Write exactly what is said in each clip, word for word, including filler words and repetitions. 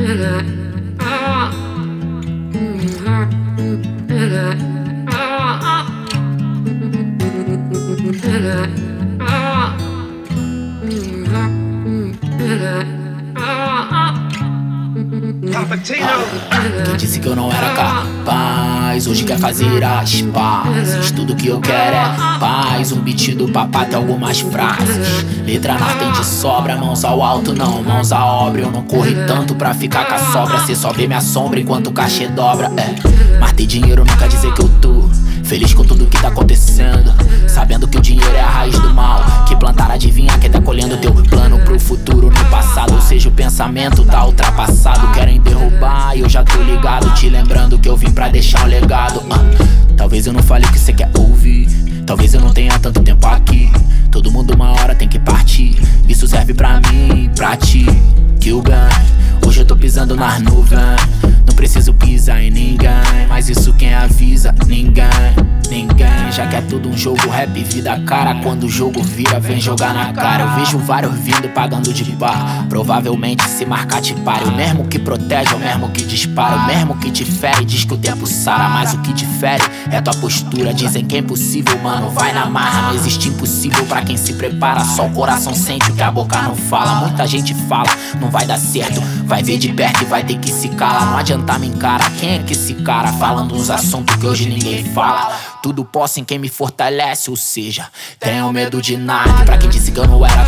Quem disse que eu não era capaz, hoje quer fazer as pazes. Tudo que eu quero é paz. Um beat do papá tem algumas frases. Letra na tem de sobra, mãos ao alto, não, mãos à obra. Eu não corri tanto pra ficar com a sobra. Cê só vê minha sombra enquanto o cachê dobra. É, mas ter dinheiro não quer dizer que eu tô feliz com tudo que tá acontecendo, sabendo que o dinheiro é a raiz do mal. Que plantar adivinha quem tá colhendo teu plano pro futuro no passado. Ou seja, o pensamento tá ultrapassado. Querem derrubar e eu já tô ligado, te lembrando que eu vim pra deixar um legado. uh, Talvez eu não fale o que cê quer ouvir, talvez eu não tenha tanto tempo aqui. Todo mundo uma hora tem que partir. Isso serve pra mim, pra ti, que o ganho. Hoje eu tô pisando nas nuvens, não preciso pisar em ninguém, mas isso quem avisa? Ninguém, ninguém. Já que é tudo um jogo, rap vida cara. Quando o jogo vira, vem jogar na cara. Eu vejo vários vindo pagando de par. Provavelmente se marcar te pare. O mesmo que protege é o mesmo que dispara. O mesmo que te fere diz que o tempo sara. Mas o que difere é tua postura. Dizem que é impossível, mano, vai na marra. Não existe impossível pra quem se prepara. Só o coração sente o que a boca não fala. Muita gente fala, não vai dar certo. Vai ver de perto e vai ter que se calar. Não adianta me encarar, quem é que esse cara? Falando uns assuntos que hoje ninguém fala. Tudo posso em quem me fortalece, ou seja, tenho medo de nada. Pra quem disse que eu não era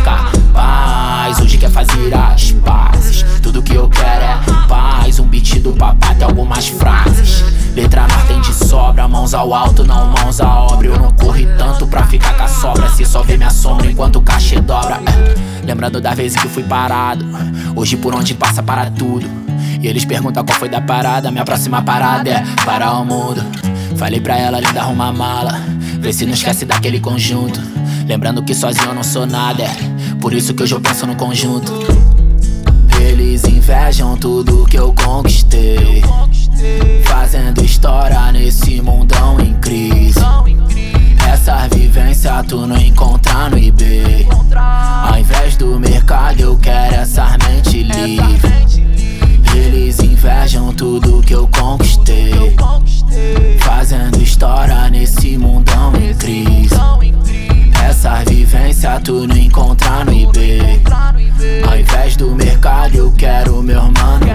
capaz, hoje quer fazer as pazes. Tudo que eu quero é paz. Um beat do papá tem algumas frases. Letra na tem de sobra, mãos ao alto, não mãos à obra. Eu não corri tanto pra ficar com a sobra. Se só vê minha sombra enquanto o cachê dobra. é. Lembrando das vezes que eu fui parado, hoje por onde passa para tudo. E eles perguntam qual foi da parada. Minha próxima parada é parar o mundo. Falei pra ela, linda, arruma a mala, vê se não esquece daquele conjunto. Lembrando que sozinho eu não sou nada, é por isso que hoje eu penso no conjunto. Eles invejam tudo que eu conquistei, fazendo história nesse mundão em crise. Essa vivência tu não encontra no eBay. Ao invés do mercado eu quero essa mente livre. Eles invejam tudo que eu conquistei, fazendo história nesse mundão em crise. Essa vivência tu não encontra no eBay. Ao invés do mercado eu quero meu mano